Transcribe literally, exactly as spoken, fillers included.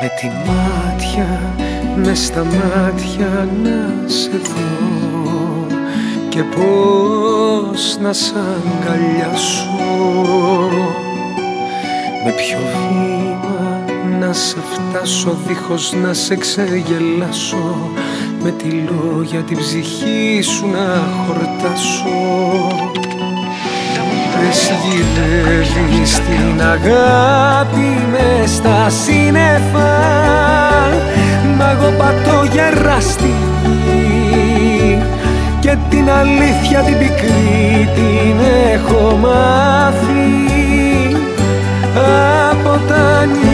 Με τη μάτια, μες στα μάτια να σε δω και πώς να σ' αγκαλιάσω. Με ποιο βήμα να σε φτάσω δίχως να σε ξεγελάσω, με τη λόγια την ψυχή σου να χορτάσω. Πες γυρεύεις την αγάπη μες στα σύννεφα, μα εγώ πατώ γερά στη γη και την αλήθεια την πικρή την έχω μάθει από τα νιάτα